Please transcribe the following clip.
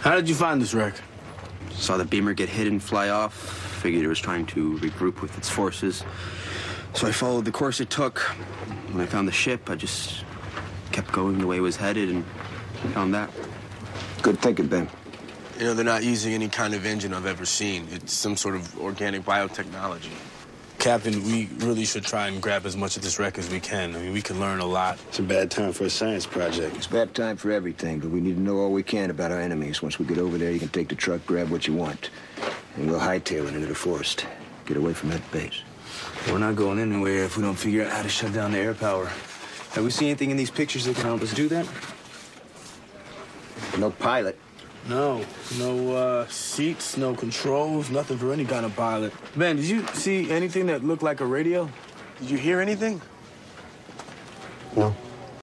How did you find this wreck? Saw the beamer get hit and fly off. Figured it was trying to regroup with its forces. So I followed the course it took. When I found the ship, I just kept going the way it was headed and found that. Good thinking, Ben. You know, they're not using any kind of engine I've ever seen. It's some sort of organic biotechnology. Captain, we really should try and grab as much of this wreck as we can. I mean, we can learn a lot. It's a bad time for a science project. It's a bad time for everything, but we need to know all we can about our enemies. Once we get over there, you can take the truck, grab what you want, and we'll hightail it into the forest. Get away from that base. We're not going anywhere if we don't figure out how to shut down the air power. Have we seen anything in these pictures that can help us do that? No pilot. No seats, no controls, nothing for any kind of pilot. Ben, did you see anything that looked like a radio? Did you hear anything? No.